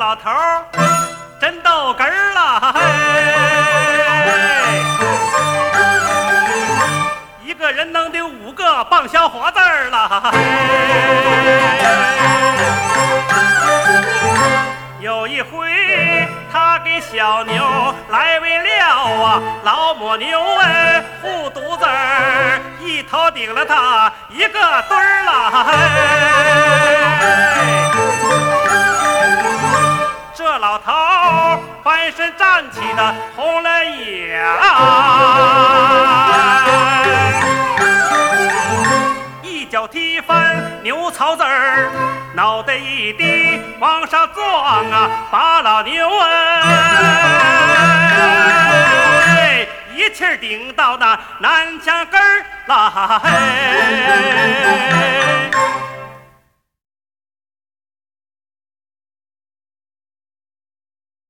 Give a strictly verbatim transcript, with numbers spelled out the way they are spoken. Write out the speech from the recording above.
老头儿真逗哏儿了，嘿，一个人能顶五个棒小伙子儿了，嘿。有一回，他给小牛来喂料啊，老母牛哎护犊子儿，一头顶了他一个墩儿了，嘿。这老头儿翻身站起的红了眼，一脚踢翻牛槽子儿，脑袋一低往上撞啊，把老牛哎一气儿顶到那南墙根儿啦，嘿。